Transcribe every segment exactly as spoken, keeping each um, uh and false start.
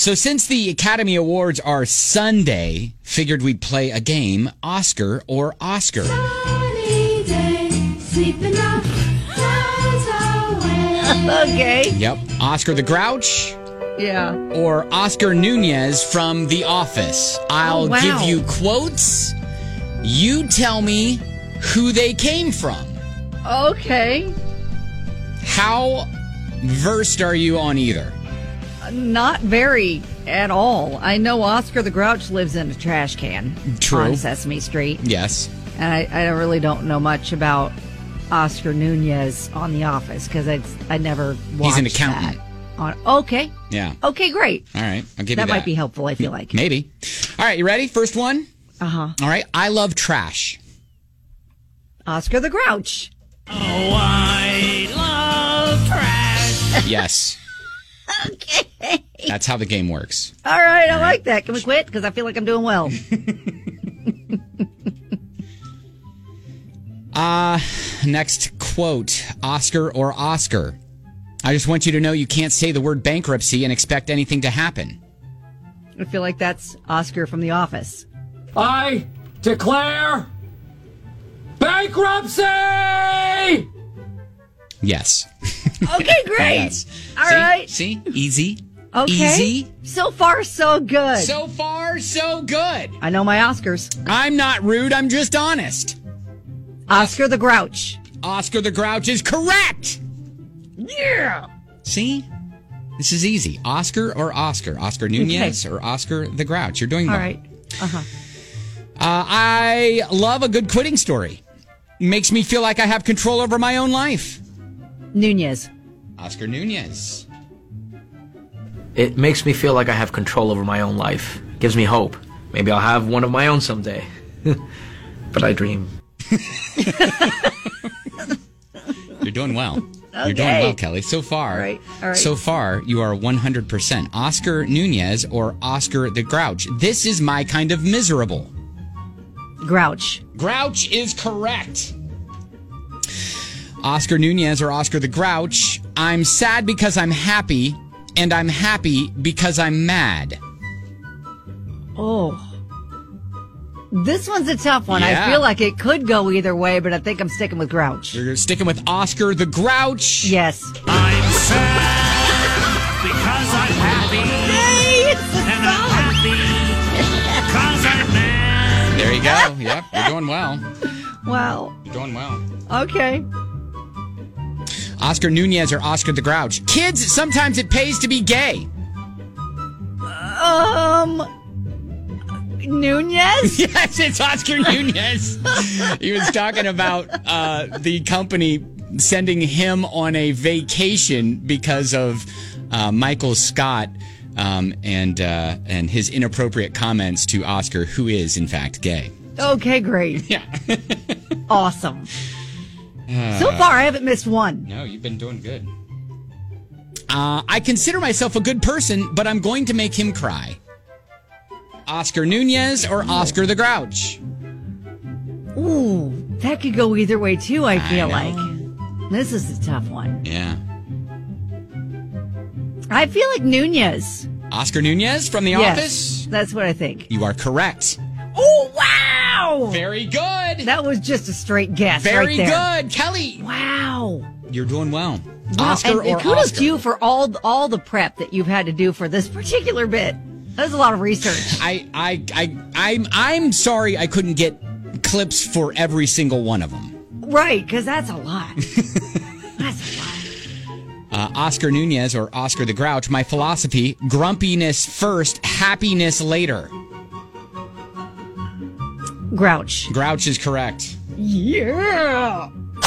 So since the Academy Awards are Sunday, figured we'd play a game, Oscar or Oscar. Sunny day, sleeping up, Okay. Yep. Oscar the Grouch Yeah. or Oscar Nunez from The Office. I'll Oh, wow. give you quotes. You tell me who they came from. Okay. How versed are you on either? Not very at all. I know Oscar the Grouch lives in a trash can True. on Sesame Street. Yes. And I, I really don't know much about Oscar Nunez on The Office because I I never watched He's an accountant. that. On, okay. Yeah. Okay, great. All right. I'll give That you that. might be helpful, I feel like. Maybe. All right. You ready? First one? Uh-huh. All right. I love trash. Oscar the Grouch. Oh, I love trash. Yes. Okay. That's how the game works. All right, I like that. Can we quit? Because I feel like I'm doing well. Uh, next quote, Oscar or Oscar. I just want you to know you can't say the word bankruptcy and expect anything to happen. I feel like that's Oscar from The Office. I declare bankruptcy! Yes. Okay, great. Yes. All See? right. See? Easy. Okay. Easy. So far, so good. So far, so good. I know my Oscars. I'm not rude. I'm just honest. Oscar the Grouch. Oscar the Grouch is correct. Yeah. See? This is easy. Oscar or Oscar? Oscar Nunez Okay. or Oscar the Grouch? You're doing well. All right. Uh-huh. Uh, I love a good quitting story. Makes me feel like I have control over my own life. Nunez. Oscar Nunez. It makes me feel like I have control over my own life. Gives me hope. Maybe I'll have one of my own someday. But I dream. You're doing well. Okay. You're doing well, Kelly. So far, All right, all right. so far, you are one hundred percent. Oscar Nunez or Oscar the Grouch. This is my kind of miserable. Grouch. Grouch is correct. Oscar Nunez or Oscar the Grouch. I'm sad because I'm happy, and I'm happy because I'm mad. Oh. This one's a tough one. Yeah. I feel like it could go either way, but I think I'm sticking with Grouch. You're sticking with Oscar the Grouch. Yes. I'm sad because I'm happy. Hey, it's the And I'm song. happy because I'm mad. There you go. Yep, you're doing well. Wow. You're doing well. Okay. Oscar Nunez or Oscar the Grouch. Kids, sometimes it pays to be gay. Um. Nunez? Yes, it's Oscar Nunez. He was talking about uh, the company sending him on a vacation because of uh, Michael Scott um, and uh, and his inappropriate comments to Oscar, who is in fact gay. Okay, great. Yeah. Awesome. So far, I haven't missed one. No, you've been doing good. Uh, I consider myself a good person, but I'm going to make him cry. Oscar Nunez or Oscar the Grouch? Ooh, that could go either way, too, I feel know. like. This is a tough one. Yeah. I feel like Nunez. Oscar Nunez from The Yes, Office? that's what I think. You are correct. Oh, wow! Very good. That was just a straight guess Very right there. good. Kelly, Wow. you're doing well. Wow, Oscar and, and or kudos Oscar? to you for all all the prep that you've had to do for this particular bit. That was a lot of research. I, I, I, I'm, I'm sorry I couldn't get clips for every single one of them. Right, because that's a lot. That's a lot. Uh, Oscar Nunez or Oscar the Grouch. My philosophy, grumpiness first, happiness later. Grouch. Grouch is correct. Yeah.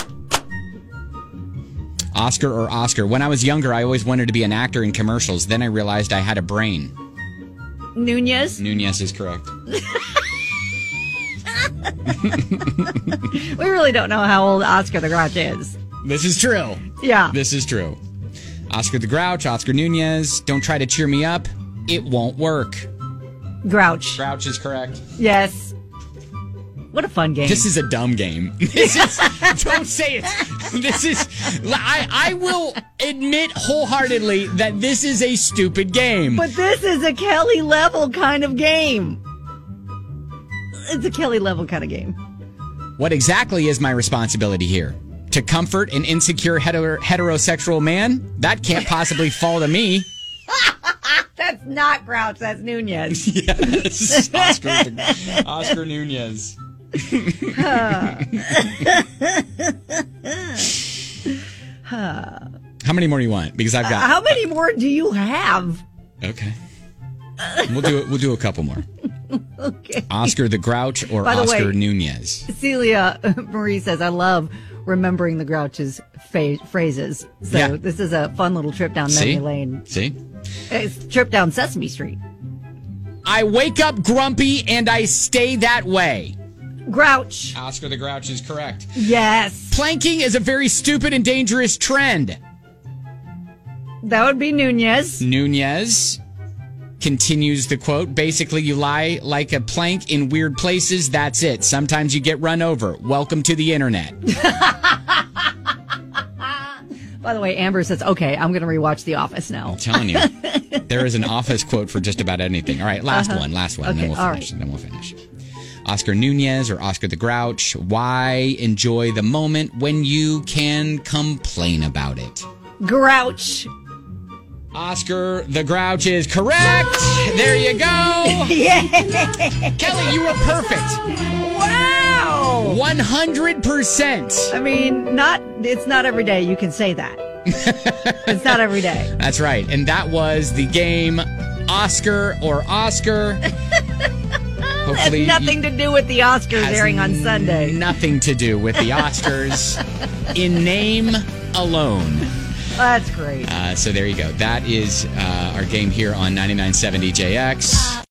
Oscar or Oscar. When I was younger, I always wanted to be an actor in commercials. Then I realized I had a brain. Nunez. Nunez is correct. We really don't know how old Oscar the Grouch is. This is true. Yeah. This is true. Oscar the Grouch, Oscar Nunez. Don't try to cheer me up. It won't work. Grouch. Grouch is correct. Yes. What a fun game. This is a dumb game. This is, don't say it. This is I, I will admit wholeheartedly that this is a stupid game. But this is a Kelly level kind of game. It's a Kelly level kind of game. What exactly is my responsibility here? To comfort an insecure hetero- heterosexual man? That can't possibly fall to me. That's not Grouch. That's Nunez. Yes. Oscar, Oscar Nunez. How many more do you want? Because I've got. How many more do you have? Okay. We'll do it. We'll do a couple more. Okay. Oscar the Grouch or By the Oscar way, Nunez? Celia Marie says, I love remembering the Grouch's fa- phrases. So Yeah. this is a fun little trip down See? memory lane. See? It's a trip down Sesame Street. I wake up grumpy and I stay that way. Grouch. Oscar the Grouch is correct. Yes. Planking is a very stupid and dangerous trend. That would be Nunez. Nunez continues the quote. Basically, you lie like a plank in weird places. That's it. Sometimes you get run over. Welcome to the internet. By the way, Amber says, okay, I'm going to rewatch The Office now. I'm telling you, there is an Office quote for just about anything. All right, last Uh-huh. one, last one, Okay, and then we'll all finish. right. Then we'll finish. Oscar Nunez or Oscar the Grouch. Why enjoy the moment when you can complain about it? Grouch. Oscar the Grouch is correct. There you go. Yeah. Kelly, you were perfect. Wow. one hundred percent. I mean, not. It's not every day you can say that. It's not every day. That's right. And that was the game Oscar or Oscar. Has Hopefully nothing to do with the Oscars has airing on Sunday. Nothing to do with the Oscars in name alone. That's great. Uh, so there you go. That is uh, our game here on ninety-nine point seven D J X.